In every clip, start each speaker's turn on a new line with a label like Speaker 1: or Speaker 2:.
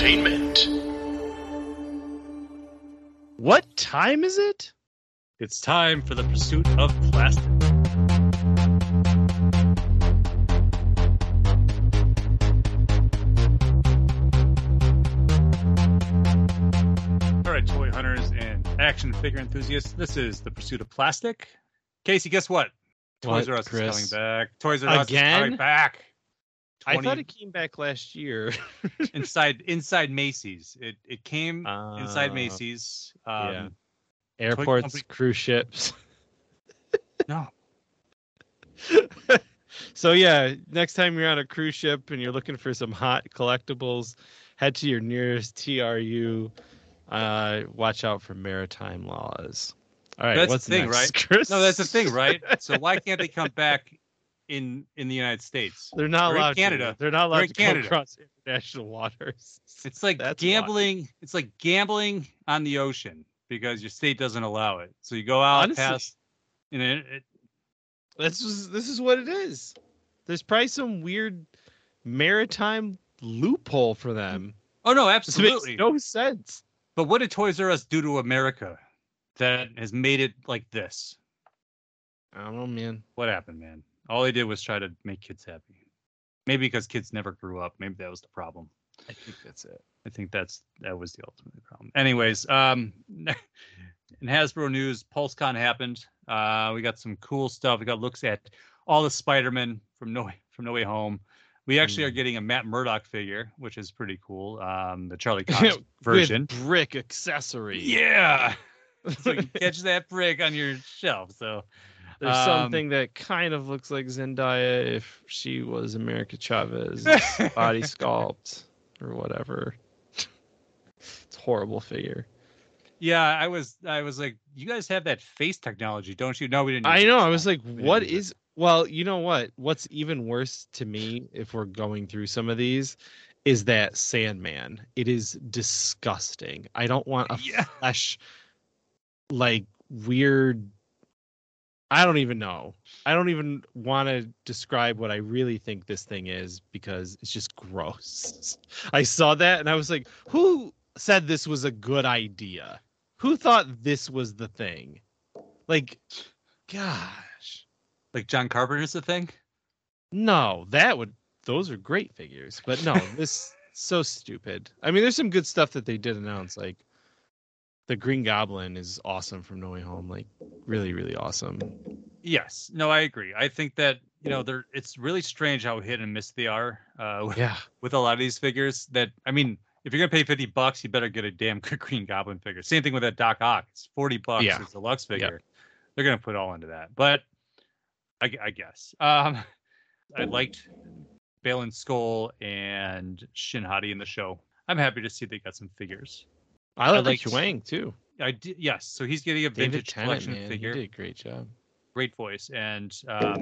Speaker 1: entertainment.
Speaker 2: What time is it?
Speaker 3: It's time for the pursuit of plastic. All right, toy hunters and action figure enthusiasts, this is the pursuit of plastic. Casey, guess what? Toys R Us is coming back. Toys R Us is coming back.
Speaker 2: I thought it came back last year.
Speaker 3: inside Macy's. It came inside Macy's.
Speaker 2: Yeah. Airports, cruise ships.
Speaker 3: No.
Speaker 2: So yeah, next time you're on a cruise ship and you're looking for some hot collectibles, head to your nearest TRU. Watch out for maritime laws. All right,
Speaker 3: that's
Speaker 2: what's
Speaker 3: the thing,
Speaker 2: next,
Speaker 3: right?
Speaker 2: Chris?
Speaker 3: No, that's the thing, right? So why can't they come back in the United States?
Speaker 2: They're not allowed.
Speaker 3: Canada.
Speaker 2: They're not allowed to
Speaker 3: Canada.
Speaker 2: go across international waters.
Speaker 3: It's like
Speaker 2: That's
Speaker 3: gambling.
Speaker 2: why.
Speaker 3: It's like gambling on the ocean because your state doesn't allow it. So you go out
Speaker 2: Honestly,
Speaker 3: past.
Speaker 2: This is what it is. There's probably some weird maritime loophole for them.
Speaker 3: Oh no,
Speaker 2: This
Speaker 3: absolutely.
Speaker 2: makes no sense.
Speaker 3: But what did Toys R Us do to America that has made it like this?
Speaker 2: I don't know, man.
Speaker 3: What happened, man? All they did was try to make kids happy. Maybe because kids never grew up. Maybe that was the problem.
Speaker 2: I think that's it.
Speaker 3: I think that was the ultimate problem. Anyways, in Hasbro news, PulseCon happened. We got some cool stuff. We got looks at all the Spider-Man from No Way Home. We actually are getting a Matt Murdock figure, which is pretty cool. The Charlie Cox version.
Speaker 2: With brick accessory.
Speaker 3: Yeah. So you can catch that brick on your shelf. So
Speaker 2: there's something that kind of looks like Zendaya if she was America Chavez body sculpt or whatever. It's a horrible figure.
Speaker 3: Yeah, I was like, you guys have that face technology, don't you? No, we didn't.
Speaker 2: I know. I was like, what is? Well, you know what? What's even worse to me, if we're going through some of these, is that Sandman. It is disgusting. I don't want a flesh, like weird. I don't even know. I don't even want to describe what I really think this thing is because it's just gross. I saw that and I was like, who said this was a good idea? Who thought this was the thing? Like, gosh.
Speaker 3: Like John Carpenter's the thing?
Speaker 2: No, those are great figures. But no, this so stupid. I mean, there's some good stuff that they did announce. Like, the Green Goblin is awesome from No Way Home. Like, really, really awesome.
Speaker 3: Yes. No, I agree. I think that, it's really strange how hit and miss they are with a lot of these figures that, I mean, if you're going to pay $50, you better get a damn good Green Goblin figure. Same thing with that Doc Ock. It's $40. Yeah. It's a Lux figure. Yep. They're going to put all into that. But I guess. I liked Balin Skull and Shin Hati in the show. I'm happy to see they got some figures.
Speaker 2: I like Chuang too.
Speaker 3: I did, yes. So he's getting a vintage collection figure.
Speaker 2: He did a great job.
Speaker 3: Great voice. And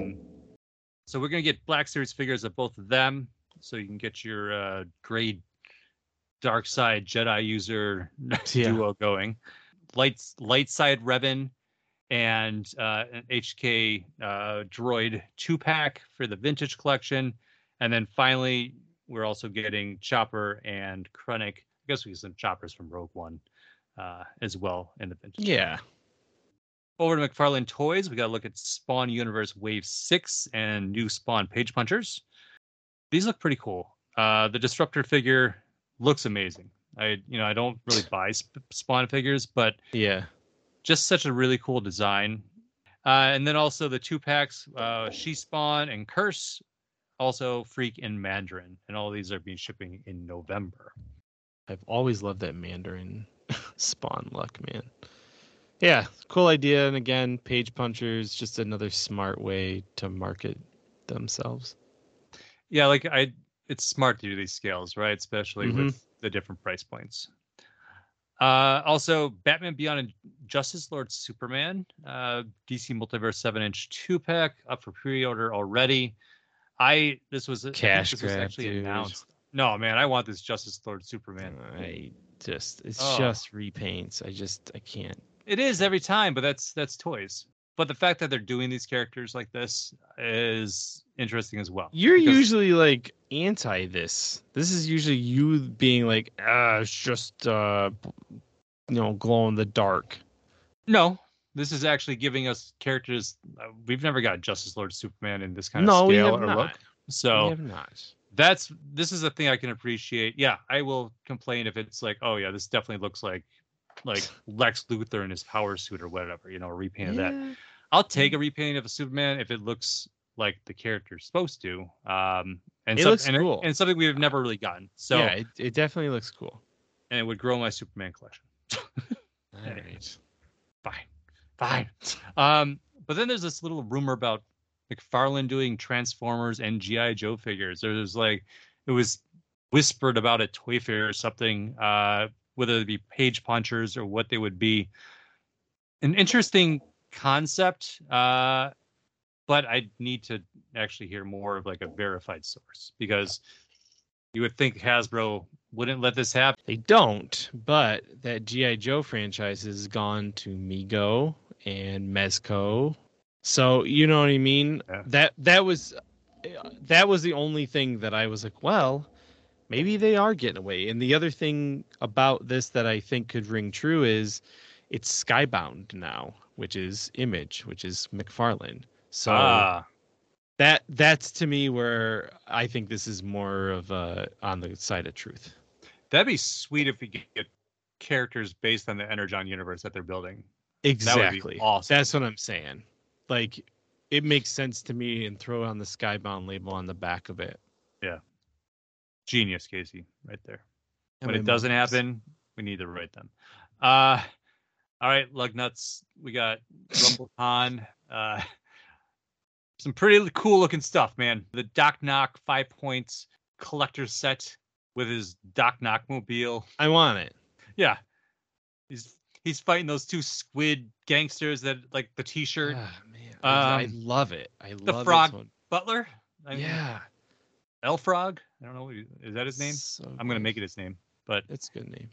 Speaker 3: so we're going to get Black Series figures of both of them. So you can get your grade Dark Side Jedi user duo going. Light Side Revan and an HK droid 2-pack for the vintage collection. And then finally, we're also getting Chopper and Krennic. I guess we get some Choppers from Rogue One as well in the vintage.
Speaker 2: Yeah.
Speaker 3: Over to McFarlane Toys, we got to look at Spawn Universe Wave 6 and new Spawn Page Punchers. These look pretty cool. The Disruptor figure looks amazing. I don't really buy Spawn figures, but
Speaker 2: yeah,
Speaker 3: just such a really cool design. And then also the 2-packs, She Spawn and Curse, also Freak and Mandarin, and all these are being shipping in November.
Speaker 2: I've always loved that Mandarin Spawn look, man. Yeah, cool idea. And again, Page Punchers, just another smart way to market themselves.
Speaker 3: Yeah, it's smart to do these scales, right? Especially with the different price points. Also, Batman Beyond and Justice Lord Superman, DC Multiverse 7-inch 2-pack up for pre-order already. This was actually announced. No, man, I want this Justice Lord Superman.
Speaker 2: It's just repaints. I can't.
Speaker 3: It is every time, but that's toys. But the fact that they're doing these characters like this is interesting as well.
Speaker 2: You're usually like anti this. This is usually you being like, it's just glow in the dark.
Speaker 3: No, this is actually giving us characters. We've never got Justice Lord Superman in this kind of
Speaker 2: No, we
Speaker 3: scale
Speaker 2: have
Speaker 3: or
Speaker 2: not.
Speaker 3: look. So
Speaker 2: we have not.
Speaker 3: This is a thing I can appreciate. Yeah, I will complain if it's like, oh yeah, this definitely looks like Lex Luthor in his power suit or whatever, a repaint of that. I'll take a repainting of a Superman if it looks like the character's supposed to. And
Speaker 2: it looks cool.
Speaker 3: And something we've never really gotten. So
Speaker 2: yeah, it definitely looks cool.
Speaker 3: And it would grow my Superman collection.
Speaker 2: All right.
Speaker 3: Fine. But then there's this little rumor about McFarlane doing Transformers and G.I. Joe figures. There's it was whispered about at Toy Fair or something, whether it be page punchers or what they would be. An interesting concept, but I need to actually hear more of like a verified source, because you would think Hasbro wouldn't let this happen.
Speaker 2: They don't, but that G.I. Joe franchise has gone to Mego and Mezco. So, you know what I mean? Yeah. That was the only thing that I was like, well, maybe they are getting away. And the other thing about this that I think could ring true is it's Skybound now, which is Image, which is McFarlane. So that's to me where I think this is more of on the side of truth.
Speaker 3: That'd be sweet if we could get characters based on the Energon universe that they're building.
Speaker 2: Exactly.
Speaker 3: That would be awesome.
Speaker 2: That's what I'm saying. Like, it makes sense to me, and throw on the Skybound label on the back of it.
Speaker 3: Yeah. Genius, Casey, right there. When it doesn't happen, we need to write them. All right, Lugnuts. We got RumbleCon. Some pretty cool looking stuff, man. The Doc Knock 5 points collector set with his Doc Knock mobile.
Speaker 2: I want it.
Speaker 3: Yeah. He's fighting those two squid gangsters that like the T-shirt.
Speaker 2: Man, I love it. I love
Speaker 3: the Frog Butler.
Speaker 2: Yeah.
Speaker 3: El Frog. I don't know. Is that his name? I'm gonna make it his name, but
Speaker 2: it's a good name.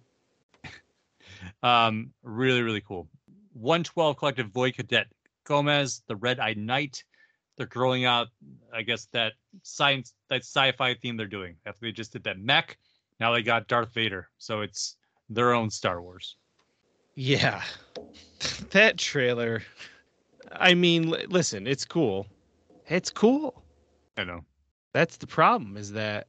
Speaker 3: Really, really cool. 112 collective Void Cadet Gomez, the Red-Eyed Knight. They're growing out, I guess, that sci-fi theme they're doing. After they just did that mech, now they got Darth Vader. So it's their own Star Wars.
Speaker 2: Yeah. That trailer. I mean, listen, it's cool. It's cool.
Speaker 3: I know.
Speaker 2: That's the problem, is that,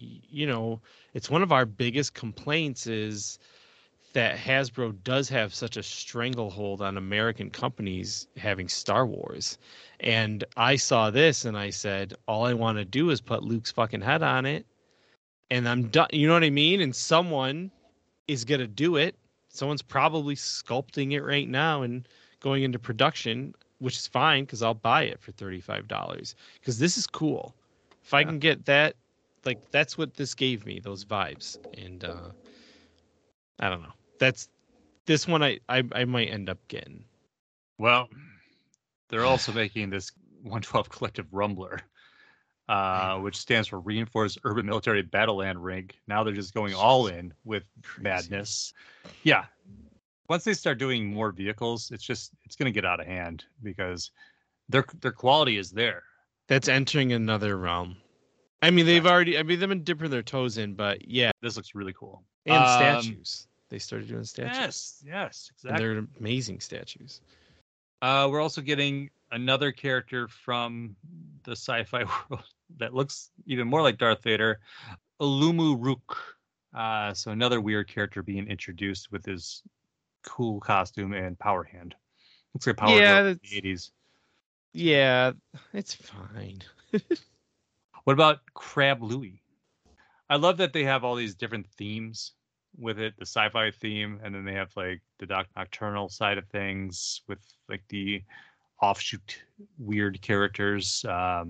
Speaker 2: it's one of our biggest complaints is that Hasbro does have such a stranglehold on American companies having Star Wars. And I saw this and I said, all I want to do is put Luke's fucking head on it. And I'm done. You know what I mean? And someone is going to do it. Someone's probably sculpting it right now and going into production, which is fine because I'll buy it for $35 because this is cool. If I can get that, like, that's what this gave me, those vibes. And I don't know. That's this one I might end up getting.
Speaker 3: Well, they're also making this 112 Collective Rumbler, which stands for Reinforced Urban Military Battleland Rig. Now they're just going all in with madness. Yeah. Once they start doing more vehicles, it's going to get out of hand because their quality is there.
Speaker 2: That's entering another realm. I mean, they've been dipping their toes in, but yeah.
Speaker 3: This looks really cool.
Speaker 2: And statues. They started doing statues.
Speaker 3: Yes, exactly.
Speaker 2: And they're amazing statues.
Speaker 3: We're also getting another character from the sci-fi world that looks even more like Darth Vader, Olumu Rook. So another weird character being introduced with his cool costume and power hand. Looks like Power Hand in the 80s.
Speaker 2: Yeah, it's fine.
Speaker 3: What about Crab Louie? I love that they have all these different themes with it, the sci-fi theme, and then they have like the Nocturnal side of things with like the offshoot weird characters,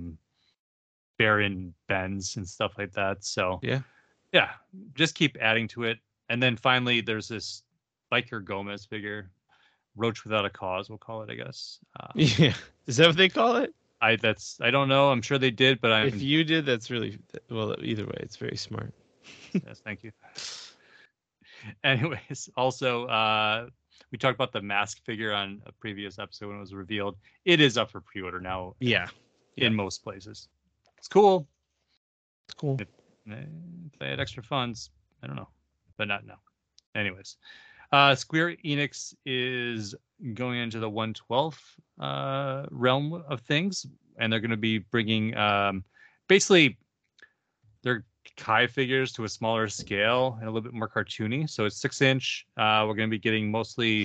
Speaker 3: Baron Benz and stuff like that. So yeah, just keep adding to it. And then finally, there's this Biker Gomez figure, Roach Without a Cause, we'll call it, I guess.
Speaker 2: Yeah, is that what they call it?
Speaker 3: I don't know. I'm sure they did, but
Speaker 2: if you did, that's really well. Either way, it's very smart.
Speaker 3: Yes, thank you. Anyways, also We talked about the mask figure on a previous episode when it was revealed. It is up for pre-order now.
Speaker 2: Yeah.
Speaker 3: In most places. It's cool.
Speaker 2: It's cool.
Speaker 3: If they had extra funds, I don't know, but not now. Anyways, Square Enix is going into the 1/12 realm of things, and they're going to be bringing basically their Kai figures to a smaller scale and a little bit more cartoony. So it's 6-inch. We're going to be getting mostly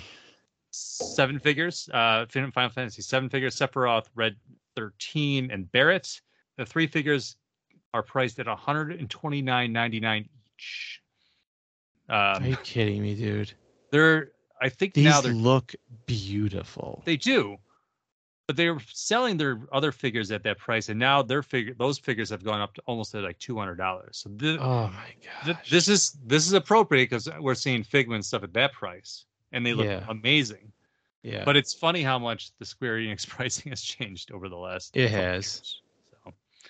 Speaker 3: 7 figures. Final Fantasy 7 figures: Sephiroth, Red 13, and Barrett. The 3 figures are priced at $129.99 each.
Speaker 2: Are you kidding me, dude?
Speaker 3: I think
Speaker 2: these
Speaker 3: now
Speaker 2: look beautiful.
Speaker 3: They do, but they were selling their other figures at that price, and now those figures have gone up to almost at like $200. So
Speaker 2: oh my gosh,
Speaker 3: this is appropriate because we're seeing Figma and stuff at that price, and they look amazing.
Speaker 2: Yeah,
Speaker 3: but it's funny how much the Square Enix pricing has changed over the last.
Speaker 2: It has.
Speaker 3: Years. So,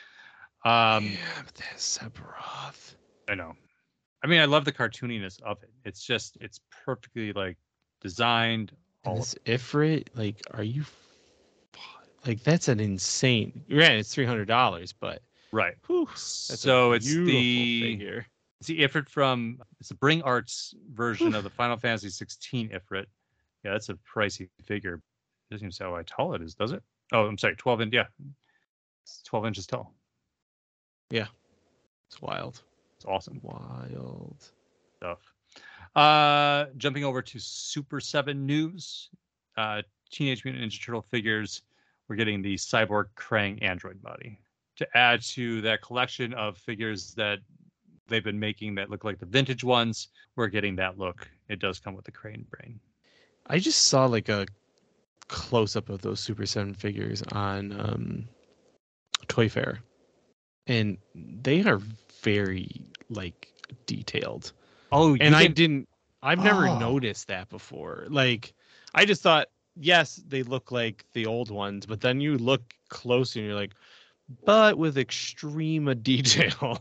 Speaker 2: but that's Sephiroth.
Speaker 3: I know. I mean, I love the cartooniness of it. It's perfectly like designed.
Speaker 2: And this Ifrit, like, are you like, that's an insane. Granted, it's $300, but
Speaker 3: right.
Speaker 2: Whew,
Speaker 3: so it's the
Speaker 2: figure.
Speaker 3: It's the Ifrit it's the Bring Arts version of the Final Fantasy 16 Ifrit. Yeah, that's a pricey figure. It doesn't even say how tall it is, does it? Oh, I'm sorry, 12 inch. Yeah, it's 12 inches tall.
Speaker 2: Yeah, it's wild.
Speaker 3: It's awesome.
Speaker 2: Wild
Speaker 3: stuff. Jumping over to Super 7 news. Teenage Mutant Ninja Turtle figures. We're getting the Cyborg Krang android body to add to that collection of figures that they've been making that look like the vintage ones. We're getting that look. It does come with the crane brain.
Speaker 2: I just saw like a close up of those Super 7 figures on Toy Fair, and they are very like detailed.
Speaker 3: Oh,
Speaker 2: and I've never noticed that before. Like, I just thought, yes, they look like the old ones, but then you look close and you're like, but with extreme detail.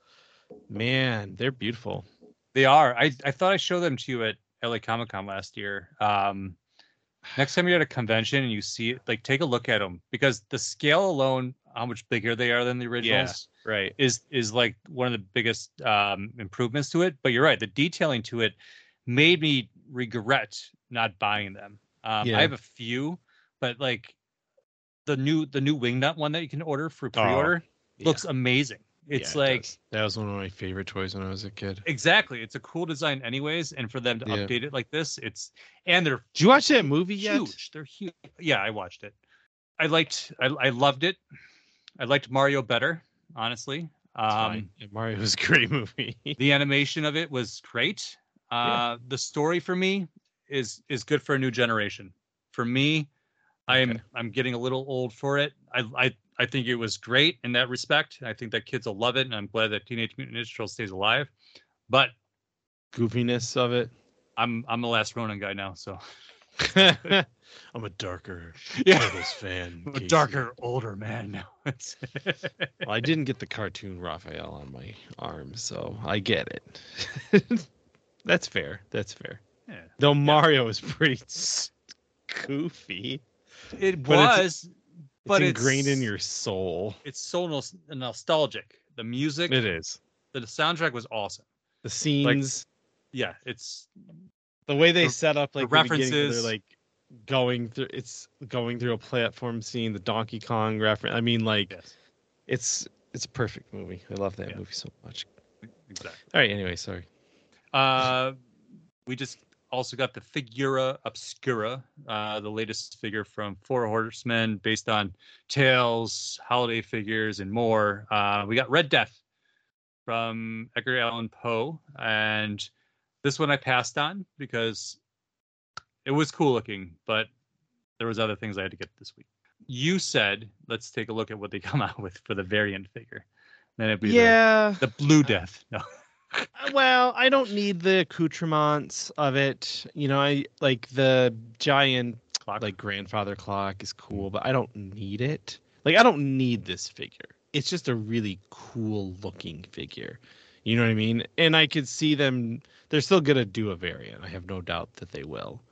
Speaker 2: Man, they're beautiful.
Speaker 3: They are. I thought I showed them to you at LA Comic-Con last year. Next time you're at a convention and you see it, like, take a look at them, because the scale alone, how much bigger they are than the originals,
Speaker 2: right,
Speaker 3: is like one of the biggest improvements to it. But you're right, the detailing to it made me regret not buying them. I have a few, but like the new Wingnut one that you can order for pre-order looks amazing. It's
Speaker 2: that was one of my favorite toys when I was a kid.
Speaker 3: Exactly. It's a cool design anyways, and for them to update it like this, they're
Speaker 2: Did you watch that movie
Speaker 3: huge.
Speaker 2: yet?
Speaker 3: They're huge. Yeah, I watched it. I loved it. I liked Mario better, honestly.
Speaker 2: Mario was a great movie.
Speaker 3: The animation of it was great. The story for me is good for a new generation. For me, I'm getting a little old for it. I think it was great in that respect. I think that kids will love it, and I'm glad that Teenage Mutant Ninja Turtles stays alive. But
Speaker 2: goofiness of it,
Speaker 3: I'm the Last Ronin guy now, so
Speaker 2: I'm a darker Turtles fan.
Speaker 3: I'm a darker, older man now.
Speaker 2: Well, I didn't get the cartoon Raphael on my arm, so I get it. That's fair. Yeah. Though Mario is pretty goofy.
Speaker 3: It was. But
Speaker 2: it's ingrained in your soul.
Speaker 3: It's so nostalgic. The music.
Speaker 2: It is.
Speaker 3: The soundtrack was awesome.
Speaker 2: The scenes.
Speaker 3: It's
Speaker 2: the way they set up, like
Speaker 3: the references.
Speaker 2: They're like going through a platform scene. The Donkey Kong reference. I mean, like, it's a perfect movie. I love that movie so much.
Speaker 3: Exactly.
Speaker 2: All right. Anyway, sorry.
Speaker 3: We just also got the Figura Obscura, the latest figure from Four Horsemen, based on Tales, holiday figures, and more. We got Red Death from Edgar Allan Poe, and this one I passed on because it was cool looking, but there was other things I had to get this week. You said, let's take a look at what they come out with for the variant figure. Then it'd be the Blue Death. No.
Speaker 2: Well, I don't need the accoutrements of it. You know, I like the giant clock, like grandfather clock is cool, but I don't need it. Like, I don't need this figure. It's just a really cool looking figure. You know what I mean? And I could see them. They're still going to do a variant. I have no doubt that they will.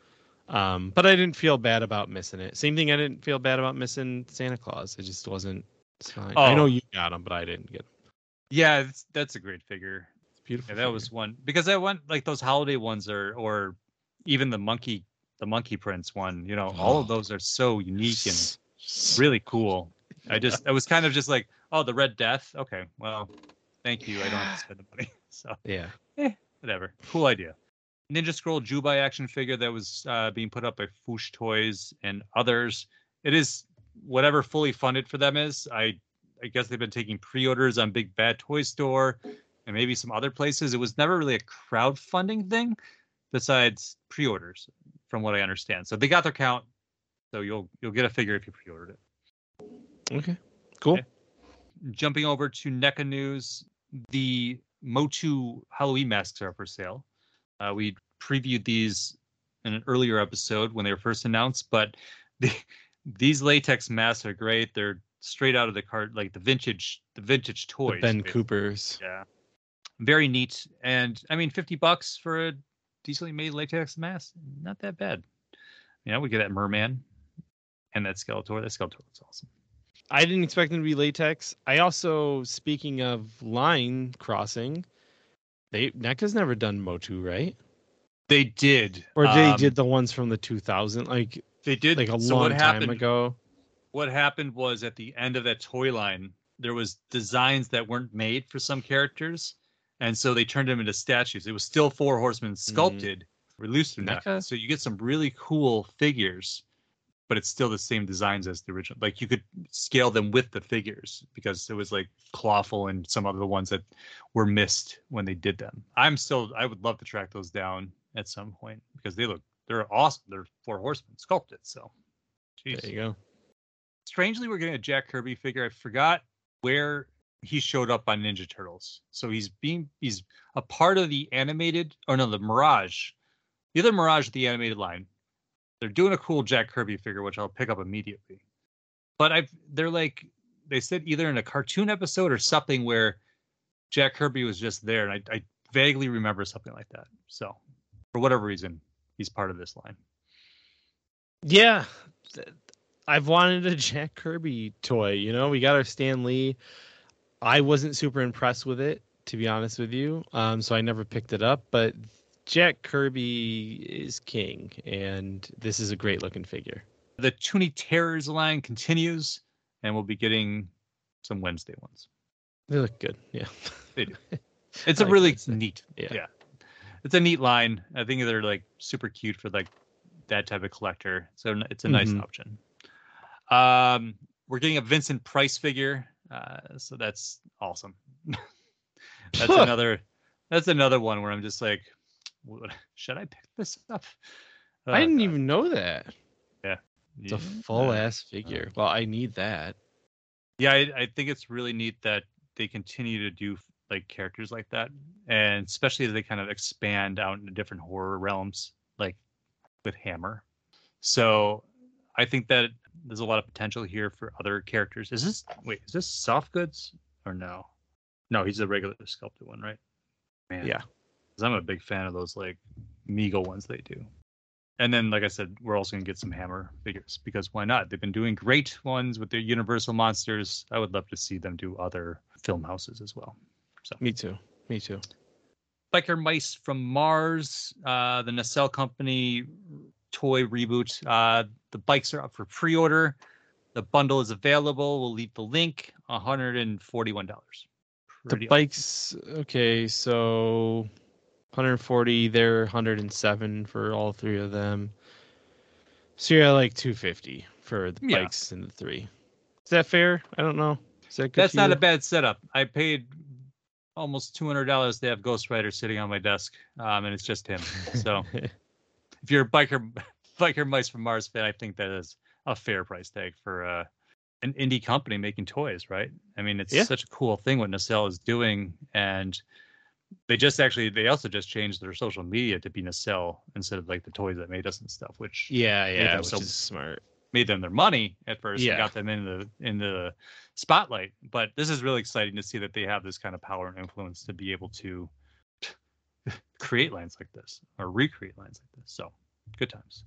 Speaker 2: But I didn't feel bad about missing it. Same thing. I didn't feel bad about missing Santa Claus. It just wasn't. I know you got him, but I didn't get him.
Speaker 3: Yeah, that's a great figure.
Speaker 2: It's beautiful.
Speaker 3: Yeah, that was one because I went like those holiday ones or even the monkey prince one. You know, all of those are so unique and really cool. I was kind of just like, oh, the Red Death. Okay, well, thank you. I don't have to spend the money. So
Speaker 2: yeah,
Speaker 3: whatever. Cool idea. Ninja Scroll Jubai action figure that was being put up by Foosh Toys and others. It is whatever fully funded for them is. I guess they've been taking pre-orders on Big Bad Toy Store and maybe some other places. It was never really a crowdfunding thing besides pre-orders, from what I understand. So they got their count. So you'll get a figure if you pre-ordered it.
Speaker 2: Okay, cool. Okay.
Speaker 3: Jumping over to NECA news, the Motu Halloween masks are for sale. We previewed these in an earlier episode when they were first announced, but these latex masks are great. They're straight out of the cart, like the vintage toys.
Speaker 2: The Ben Coopers.
Speaker 3: Yeah. Very neat. And I mean, $50 for a decently made latex mask, not that bad. You know, we get that Merman and that Skeletor. That Skeletor looks awesome.
Speaker 2: I didn't expect them to be latex. I also, speaking of line crossing, NECA's never done Motu, right?
Speaker 3: They did.
Speaker 2: Or they did the ones from the 2000, like
Speaker 3: they did
Speaker 2: like a long time ago.
Speaker 3: What happened was at the end of that toy line, there was designs that weren't made for some characters, and so they turned them into statues. It was still Four Horsemen sculpted, released through NECA. So you get some really cool figures, but it's still the same designs as the original. Like you could scale them with the figures because it was like Clawful and some other ones that were missed when they did them. I would love to track those down at some point because they're awesome. They're Four Horsemen sculpted. So
Speaker 2: There you go.
Speaker 3: Strangely, we're getting a Jack Kirby figure. I forgot where he showed up on Ninja Turtles. So he's a part of the Mirage. The other Mirage of the animated line. They're doing a cool Jack Kirby figure, which I'll pick up immediately. But they said either in a cartoon episode or something where Jack Kirby was just there, and I vaguely remember something like that. So for whatever reason, he's part of this line.
Speaker 2: Yeah, I've wanted a Jack Kirby toy. You know, we got our Stan Lee. I wasn't super impressed with it, to be honest with you. So I never picked it up, but Jack Kirby is king, and this is a great looking figure.
Speaker 3: The Toonie Terrors line continues, and we'll be getting some Wednesday ones.
Speaker 2: They look good. Yeah,
Speaker 3: they do. It's a really neat. Yeah, it's a neat line. I think they're like super cute for like that type of collector. So it's a nice option. We're getting a Vincent Price figure. So that's awesome. That's another one where I'm just like, should I pick this up?
Speaker 2: I didn't even know that.
Speaker 3: Yeah.
Speaker 2: It's a full ass figure. Well, I need that.
Speaker 3: Yeah, I think it's really neat that they continue to do like characters like that, and especially as they kind of expand out into different horror realms, like with Hammer. So I think that there's a lot of potential here for other characters. Is this soft goods or no? No, he's a regular sculpted one, right? Man.
Speaker 2: Yeah.
Speaker 3: Because I'm a big fan of those like Meagle ones they do. And then, like I said, we're also going to get some Hammer figures because why not? They've been doing great ones with their Universal monsters. I would love to see them do other film houses as well. So
Speaker 2: Me too.
Speaker 3: Biker Mice from Mars, the Nacelle Company toy reboot. The bikes are up for pre-order. The bundle is available. We'll leave the link. $141.
Speaker 2: The bikes, okay, so 140. They're 107 for all three of them. So you're at like 250 for the bikes and the three. Is that fair? I don't know. Is that good?
Speaker 3: That's not a bad setup. I paid almost $200 to have Ghost Rider sitting on my desk, and it's just him. So if you're a biker mice from Mars fan, I think that is a fair price tag for an indie company making toys, right? I mean, it's such a cool thing what Nacelle is doing, and they also just changed their social media to be Nacelle instead of like the toys that made us and stuff, which
Speaker 2: which is smart.
Speaker 3: Made them their money at first and got them in the spotlight. But this is really exciting to see that they have this kind of power and influence to be able to create lines like this or recreate lines like this. So good times.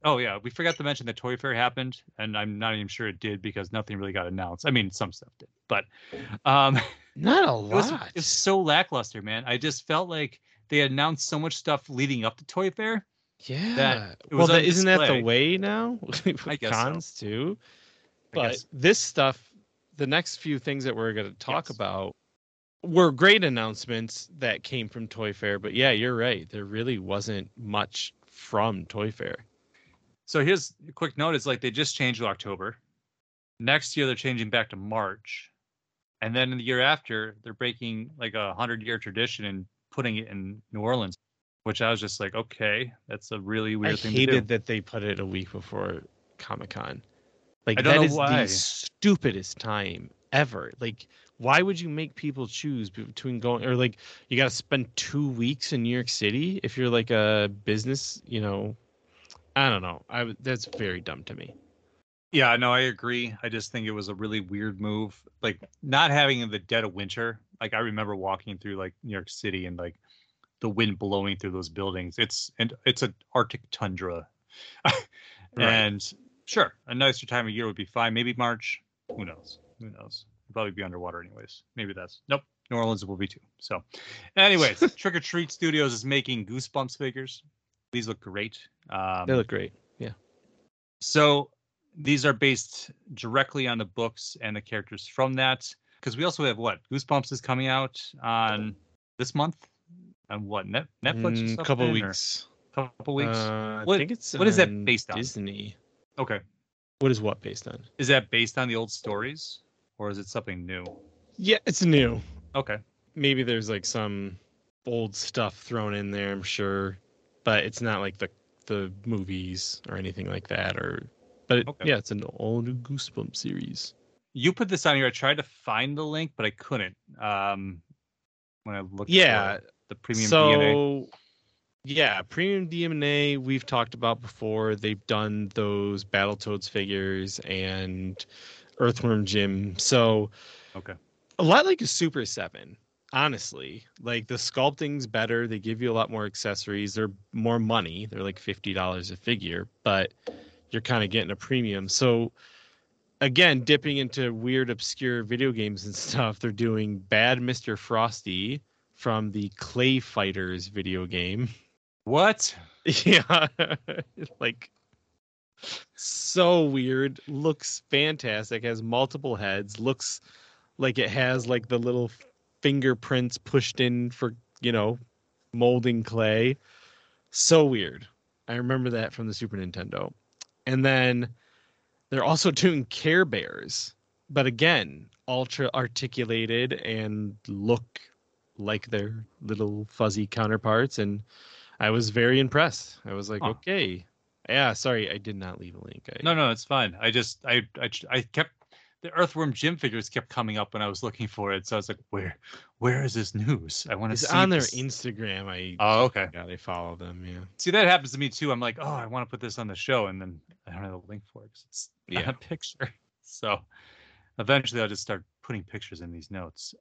Speaker 3: Oh yeah, we forgot to mention that Toy Fair happened, and I'm not even sure it did because nothing really got announced. I mean, some stuff did, but um,
Speaker 2: Not a
Speaker 3: it was
Speaker 2: lot.
Speaker 3: so lackluster, man. I just felt like they announced so much stuff leading up to Toy Fair that
Speaker 2: Yeah.
Speaker 3: it
Speaker 2: Well,
Speaker 3: was on
Speaker 2: isn't that the
Speaker 3: display.
Speaker 2: way now
Speaker 3: I
Speaker 2: with
Speaker 3: guess so.
Speaker 2: cons too?
Speaker 3: I
Speaker 2: But
Speaker 3: guess
Speaker 2: this stuff, the next few things that we're going to talk
Speaker 3: yes.
Speaker 2: about were great announcements that came from Toy Fair. But yeah, you're right. There really wasn't much from Toy Fair.
Speaker 3: So here's a quick note: is like they just changed to October. Next year they're changing back to March, and then the year after they're breaking like 100-year tradition and putting it in New Orleans, which I was just like, okay, that's a really
Speaker 2: I
Speaker 3: weird thing to do.
Speaker 2: hated that they put it a week before Comic-Con.
Speaker 3: I
Speaker 2: Like
Speaker 3: don't
Speaker 2: that
Speaker 3: know
Speaker 2: is the
Speaker 3: why.
Speaker 2: stupidest time ever. Like why would you make people choose between going or like you got to spend 2 weeks in New York City if you're like a business, I don't know. That's very dumb to me.
Speaker 3: Yeah, no, I agree. I just think it was a really weird move. Like not having in the dead of winter. Like I remember walking through like New York City and like the wind blowing through those buildings. It's an Arctic tundra.
Speaker 2: Right.
Speaker 3: And sure, a nicer time of year would be fine. Maybe March. Who knows? Who knows? It'll probably be underwater anyways. Maybe that's nope. New Orleans will be too. So, anyways, Trick or Treat Studios is making Goosebumps figures. These look great.
Speaker 2: They look great. Yeah.
Speaker 3: So these are based directly on the books and the characters from that. Because we also have what Goosebumps is coming out on this month on what Netflix or
Speaker 2: Couple
Speaker 3: something or
Speaker 2: weeks.
Speaker 3: a couple weeks.
Speaker 2: I
Speaker 3: What
Speaker 2: think it's
Speaker 3: what is that
Speaker 2: on
Speaker 3: based on?
Speaker 2: Disney.
Speaker 3: Okay,
Speaker 2: What is what based on?
Speaker 3: is that based on the old stories or is it something new?
Speaker 2: Yeah, it's new.
Speaker 3: Okay,
Speaker 2: Maybe there's like some old stuff thrown in there, I'm sure, but it's not like the movies or anything like that.
Speaker 3: okay.
Speaker 2: Yeah, it's an all new Goosebumps series.
Speaker 3: You put this on here. I tried to find the link, but I couldn't. When I looked for
Speaker 2: Yeah.
Speaker 3: the premium DNA.
Speaker 2: So yeah, Premium DNA we've talked about before. They've done those Battletoads figures and Earthworm Jim. So
Speaker 3: Okay.
Speaker 2: a lot like a Super 7, honestly. Like the sculpting's better. They give you a lot more accessories. They're more money. They're like $50 a figure, but you're kind of getting a premium. So again, dipping into weird, obscure video games and stuff, they're doing Bad Mr. Frosty from the Clay Fighters video game.
Speaker 3: What?
Speaker 2: Yeah. Like so weird. Looks fantastic. Has multiple heads. Looks like it has like the little fingerprints pushed in for, molding clay. So weird. I remember that from the Super Nintendo. And then they're also doing Care Bears, but again, ultra articulated and look like their little fuzzy counterparts. And I was very impressed. I was like,
Speaker 3: Huh.
Speaker 2: okay. Yeah, sorry, I did not leave a link.
Speaker 3: No, it's fine. I kept the Earthworm Jim figures kept coming up when I was looking for it, so I was like, where is this news? I want to
Speaker 2: It's
Speaker 3: see
Speaker 2: on their
Speaker 3: this.
Speaker 2: Instagram.
Speaker 3: Oh, okay.
Speaker 2: Yeah, they follow them. Yeah.
Speaker 3: See, that happens to me too. I'm like, oh, I want to put this on the show, and then I don't have a link for it because it's not
Speaker 2: Yeah.
Speaker 3: a picture. So eventually, I'll just start putting pictures in these notes.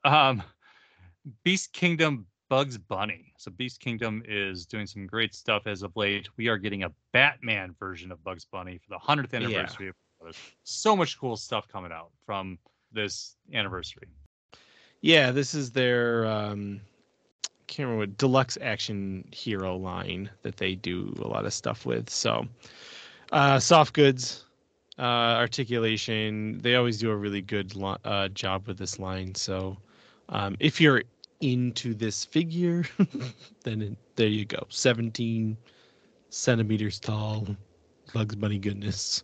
Speaker 3: Beast Kingdom Bugs Bunny. So Beast Kingdom is doing some great stuff as of late. We are getting a Batman version of Bugs Bunny for the 100th anniversary. Yeah. So much cool stuff coming out from this anniversary.
Speaker 2: Yeah, this is their can't remember what deluxe action hero line that they do a lot of stuff with. So soft goods, articulation. They always do a really good job with this line. So if you're into this figure, then there you go. 17 centimeters tall, Bugs Bunny goodness.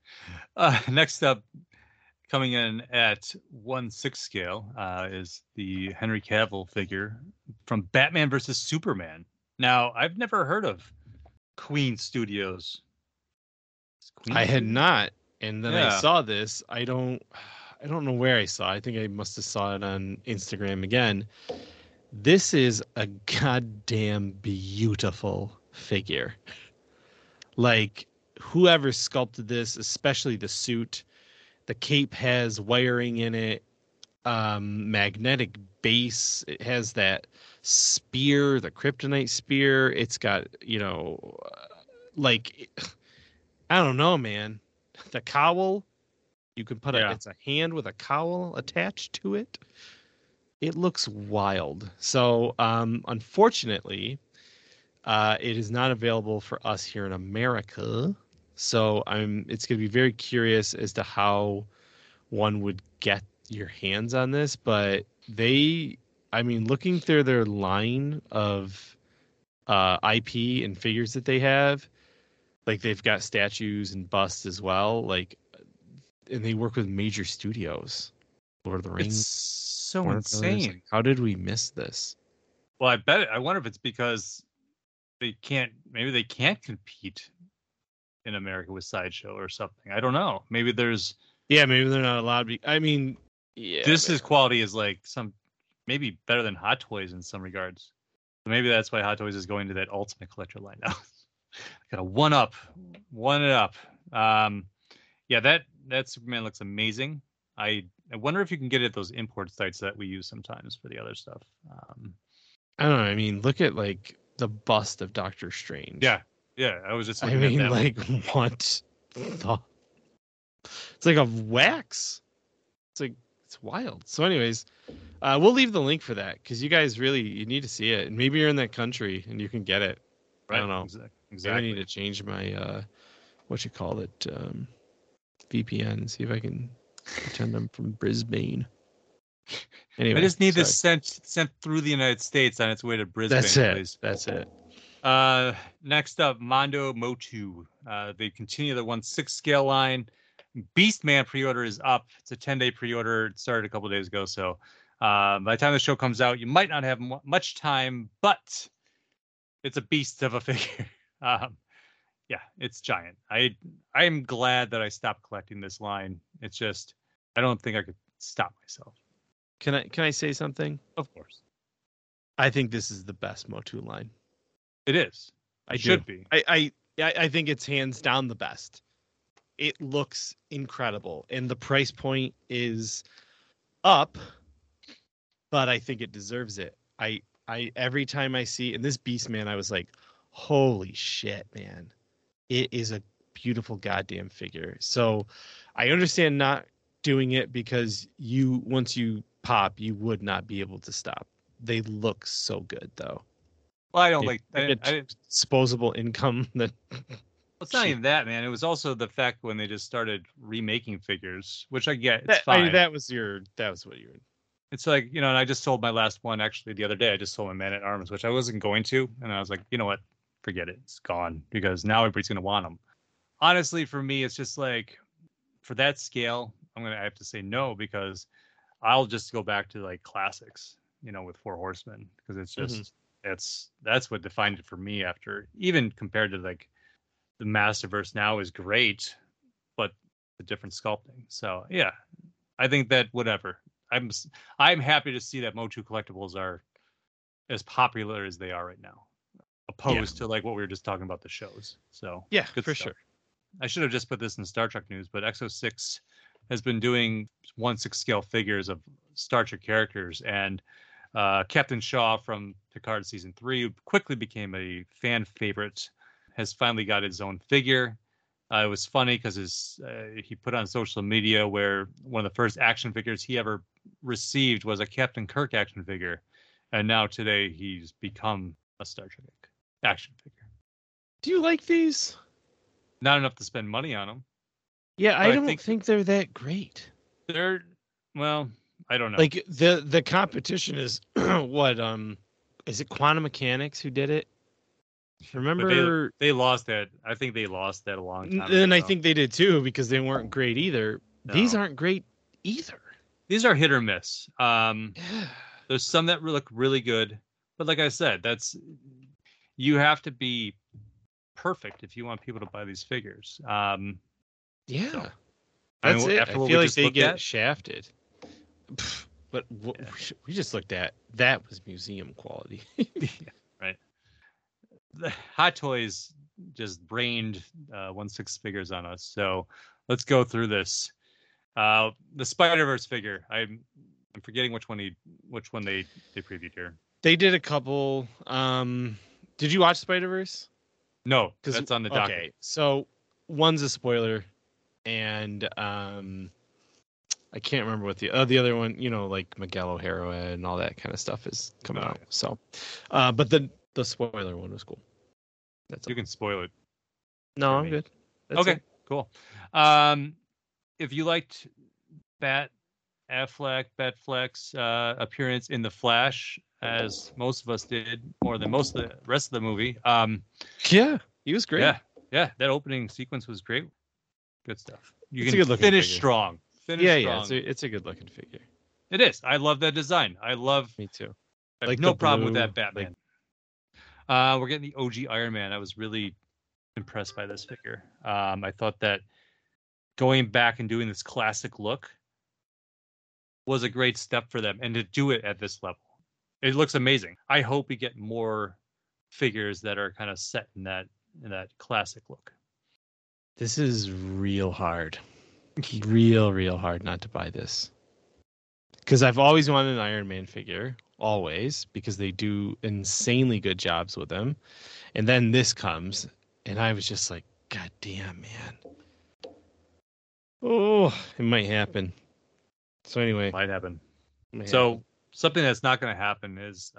Speaker 3: Next up, coming in at 1/6 scale, is the Henry Cavill figure from Batman versus Superman. Now, I've never heard of Queen Studios.
Speaker 2: I had not, and then I saw this. I don't know where I saw it. I think I must have saw it on Instagram again. This is a goddamn beautiful figure. Like whoever sculpted this, especially the suit, the cape has wiring in it, magnetic base. It has that spear, the kryptonite spear. It's got, like I don't know, man. The cowl, you can put
Speaker 3: Yeah.
Speaker 2: it's a hand with a cowl attached to it. It looks wild. So, unfortunately, it is not available for us here in America. So it's going to be very curious as to how one would get your hands on this. But looking through their line of IP and figures that they have, like they've got statues and busts as well. Like, and they work with major studios. Lord of the Rings.
Speaker 3: It's so
Speaker 2: Warner
Speaker 3: insane.
Speaker 2: Brothers. How did we miss this?
Speaker 3: Well, I wonder if it's because maybe they can't compete in America with Sideshow or something. I don't know. Maybe there's.
Speaker 2: Yeah, maybe they're not allowed to be. I mean, yeah.
Speaker 3: This quality is like maybe better than Hot Toys in some regards. So maybe that's why Hot Toys is going to that Ultimate Collector line now. Got to one it up. Yeah, that Superman looks amazing. I wonder if you can get it at those import sites that we use sometimes for the other stuff.
Speaker 2: I don't know. I mean, look at like the bust of Doctor Strange.
Speaker 3: Yeah. I was just looking at that
Speaker 2: like
Speaker 3: one.
Speaker 2: what? It's like a wax. It's wild. So, anyways, we'll leave the link for that because you guys you need to see it, and maybe you're in that country and you can get it.
Speaker 3: Right.
Speaker 2: I don't know.
Speaker 3: Exactly.
Speaker 2: I need to change my VPN. See if I can pretend I'm from Brisbane. Anyway,
Speaker 3: I just need this sent through the United States on its way to Brisbane.
Speaker 2: That's it.
Speaker 3: Next up, Mondo Motu. They continue the 1/6 scale line. Beastman pre-order is up. It's a 10-day pre-order. It started a couple days ago, so by the time the show comes out, you might not have much time, but it's a beast of a figure. Yeah, it's giant. I am glad that I stopped collecting this line. It's just I don't think I could stop myself.
Speaker 2: Can I say something?
Speaker 3: Of course.
Speaker 2: I think this is the best Motu line.
Speaker 3: It is. It should be.
Speaker 2: I think it's hands down the best. It looks incredible, and the price point is up, but I think it deserves it. I every time I see in this Beastman, I was like, holy shit, man. It is a beautiful goddamn figure. So I understand not doing it because once you pop, you would not be able to stop. They look so good though.
Speaker 3: Well, I don't like I
Speaker 2: disposable income that.
Speaker 3: It's not even that, man. It was also the fact when they just started remaking figures, which I get. It's fine.
Speaker 2: That was what you were.
Speaker 3: It's like, and I just sold my last one actually the other day. I just sold my Man at Arms, which I wasn't going to, and I was like, you know what, forget it, it's gone because now everybody's gonna want them. Honestly, for me, it's just like for that scale, I have to say no because I'll just go back to like classics, with Four Horsemen because it's just that's what defined it for me. After even compared to like. The Masterverse now is great, but the different sculpting. So yeah, I think that whatever. I'm happy to see that Motu collectibles are as popular as they are right now, opposed to like what we were just talking about the shows. So
Speaker 2: yeah,
Speaker 3: good
Speaker 2: for
Speaker 3: stuff.
Speaker 2: sure.
Speaker 3: I should have just put this in Star Trek news, but Exo-6 has been doing 1/6 scale figures of Star Trek characters, and Captain Shaw from Picard season 3 quickly became a fan favorite. Has finally got his own figure. It was funny because he put on social media where one of the first action figures he ever received was a Captain Kirk action figure, and now today he's become a Star Trek action figure.
Speaker 2: Do you like these?
Speaker 3: Not enough to spend money on them.
Speaker 2: Yeah, I don't think they're that great.
Speaker 3: I don't know.
Speaker 2: Like the competition is what is it Quantum Mechanics who did it? Remember
Speaker 3: they lost that. I think they lost that a long time ago.
Speaker 2: And I think they did too because they weren't great either. No. These aren't great either.
Speaker 3: These are hit or miss. There's some that look really good, but like I said, you have to be perfect if you want people to buy these figures.
Speaker 2: Yeah,
Speaker 3: so,
Speaker 2: that's it. I feel like they get shafted. But what we just looked at, that was museum quality.
Speaker 3: Yeah, right. The Hot Toys just brained 1/6 figures on us. So let's go through this. The Spider-Verse figure. I'm forgetting which one they previewed here.
Speaker 2: They did a couple. Did you watch Spider-Verse?
Speaker 3: No, that's on the docket.
Speaker 2: Okay, so one's a spoiler, and I can't remember what the other one, like Miguel O'Hara and all that kind of stuff is coming out. So, but the spoiler one was cool. That's
Speaker 3: you can spoil it.
Speaker 2: No, I'm good.
Speaker 3: That's okay, cool. If you liked Batfleck's appearance in The Flash, as most of us did, more than most of the rest of the movie.
Speaker 2: Yeah, he was great.
Speaker 3: Yeah, that opening sequence was great. Good stuff. You
Speaker 2: can
Speaker 3: finish strong.
Speaker 2: It's a good looking figure.
Speaker 3: It is. I love that design.
Speaker 2: Me too.
Speaker 3: I have no problem with that Batman. We're getting the OG Iron Man. I was really impressed by this figure. I thought that going back and doing this classic look was a great step for them, and to do it at this level, it looks amazing. I hope we get more figures that are kind of set in that classic look.
Speaker 2: This is real hard. real hard not to buy this. Because I've always wanted an Iron Man figure, always, because they do insanely good jobs with them. And then this comes, and I was just like, God damn, man. Oh, it might happen. So anyway.
Speaker 3: Might happen. Something that's not going to happen is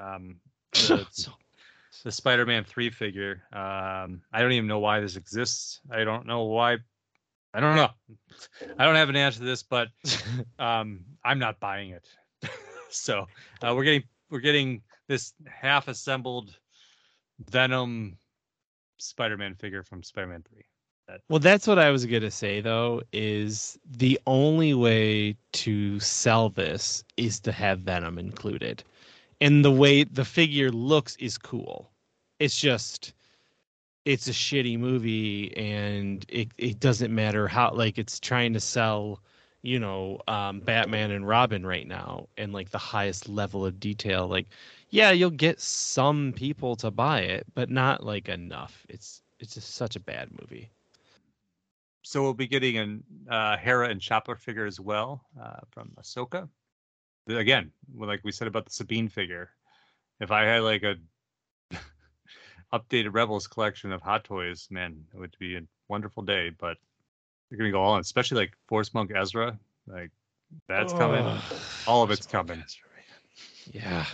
Speaker 3: the Spider-Man 3 figure. I don't even know why this exists. I don't know why. I don't know. I don't have an answer to this, but I'm not buying it. So we're getting this half-assembled Venom Spider-Man figure from Spider-Man 3.
Speaker 2: Well, that's what I was going to say, though, is the only way to sell this is to have Venom included. And the way the figure looks is cool. It's just, it's a shitty movie, and it doesn't matter how, like, it's trying to sell, Batman and Robin right now, and, like, the highest level of detail. Like, yeah, you'll get some people to buy it, but not, like, enough. It's just such a bad movie.
Speaker 3: So we'll be getting a Hera and Chopper figure as well from Ahsoka. Again, like we said about the Sabine figure, if I had like a updated Rebels collection of Hot Toys, man, it would be a wonderful day. But you're gonna go all in, especially like Force Monk Ezra, like that's coming. All of it's coming.
Speaker 2: Ezra,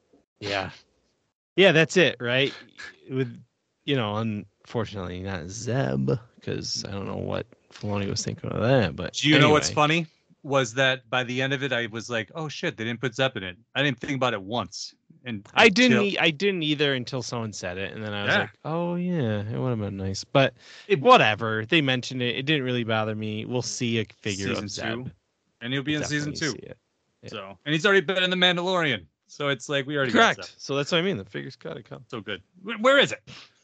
Speaker 2: yeah. That's it, right? With unfortunately not Zeb, because I don't know what Filoni was thinking of that. But
Speaker 3: do you know what's funny? Was that by the end of it, I was like, "Oh shit, they didn't put Zeb in it." I didn't think about it once, and
Speaker 2: I didn't either until someone said it, and then I was like, "Oh yeah, it would have been nice." But whatever, they mentioned it. It didn't really bother me. We'll see a figure of Zeb,
Speaker 3: and he'll be in season 2. Yeah. So, and he's already been in the Mandalorian, so it's like we already
Speaker 2: correct.
Speaker 3: Got Zeb.
Speaker 2: So that's what I mean. The figure's gotta come.
Speaker 3: So good. Where is it?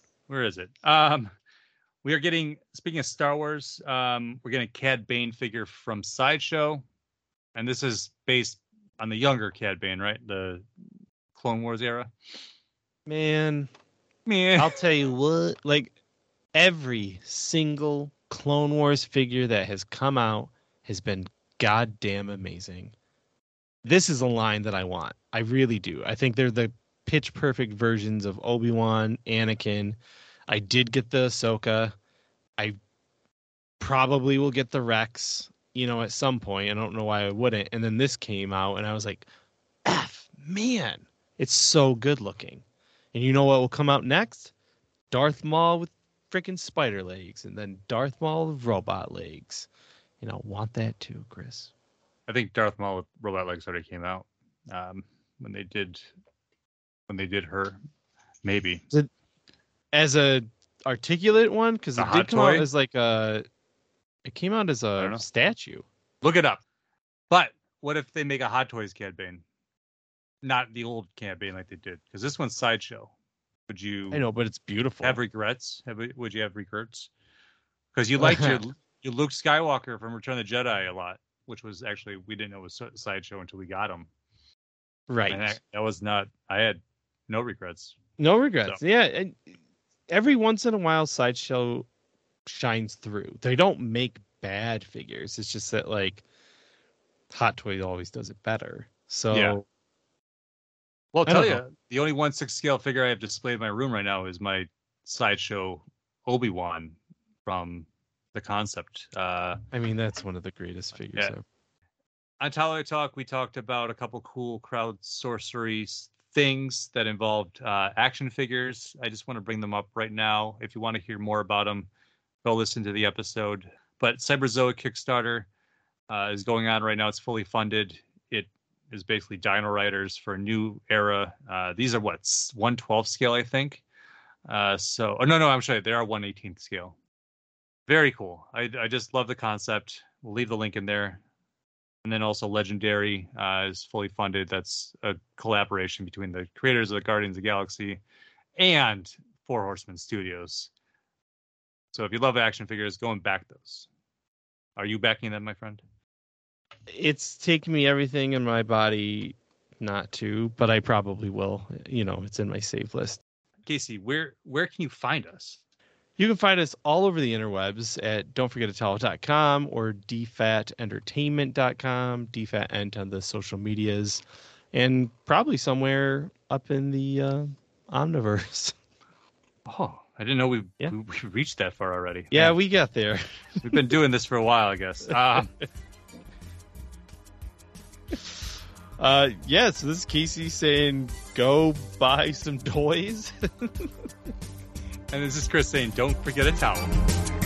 Speaker 3: We are getting, speaking of Star Wars, we're getting a Cad Bane figure from Sideshow. And this is based on the younger Cad Bane, right? The Clone Wars era.
Speaker 2: Man. I'll tell you what, like every single Clone Wars figure that has come out has been goddamn amazing. This is a line that I want. I really do. I think they're the pitch perfect versions of Obi-Wan, Anakin. I did get the Ahsoka. I probably will get the Rex, at some point. I don't know why I wouldn't. And then this came out, and I was like, man, it's so good looking. And you know what will come out next? Darth Maul with freaking spider legs, and then Darth Maul with robot legs. Want that too, Chris.
Speaker 3: I think Darth Maul with robot legs already came out when they did her, maybe.
Speaker 2: Is it as a articulate one? Because it did come out as like it came out as a statue.
Speaker 3: Look it up. But what if they make a Hot Toys Cad Bane? Not the old Cad Bane like they did. Because this one's Sideshow. Would you...
Speaker 2: I know, but it's beautiful.
Speaker 3: Have regrets? Would you have regrets? Because you liked your Luke Skywalker from Return of the Jedi a lot. Which was actually, we didn't know it was Sideshow until we got him.
Speaker 2: Right.
Speaker 3: And that was not... I had no regrets.
Speaker 2: No regrets. So. Yeah. And every once in a while, Sideshow shines through. They don't make bad figures. It's just that like Hot Toys always does it better. So
Speaker 3: yeah. Well, I'll tell you, the only 1/6 scale figure I have displayed in my room right now is my Sideshow Obi-Wan from the concept.
Speaker 2: I mean, that's one of the greatest figures ever.
Speaker 3: On Tower Talk, we talked about a couple cool crowd sorcery things that involved action figures. I just want to bring them up right now. If you want to hear more about them, go listen to the episode. But Cyberzoic Kickstarter is going on right now. It's fully funded. It is basically Dino Riders for a new era. These are 1/12 scale, I think. No, I'm sorry. They are 1/18 scale. Very cool. I just love the concept. We'll leave the link in there. And then also Legendary is fully funded. That's a collaboration between the creators of the Guardians of the Galaxy and Four Horsemen Studios. So if you love action figures, go and back those. Are you backing them, my friend?
Speaker 2: It's taking me everything in my body not to, but I probably will. It's in my save list.
Speaker 3: Casey, where can you find us?
Speaker 2: You can find us all over the interwebs at don'tforgetatalo.com or dfatentertainment.com, dfatent on the social medias, and probably somewhere up in the Omniverse.
Speaker 3: Oh, I didn't know we reached that far already.
Speaker 2: Yeah, man. We got there.
Speaker 3: We've been doing this for a while, I guess. So
Speaker 2: this is Casey saying, go buy some toys.
Speaker 3: And this is Chris saying, don't forget a towel.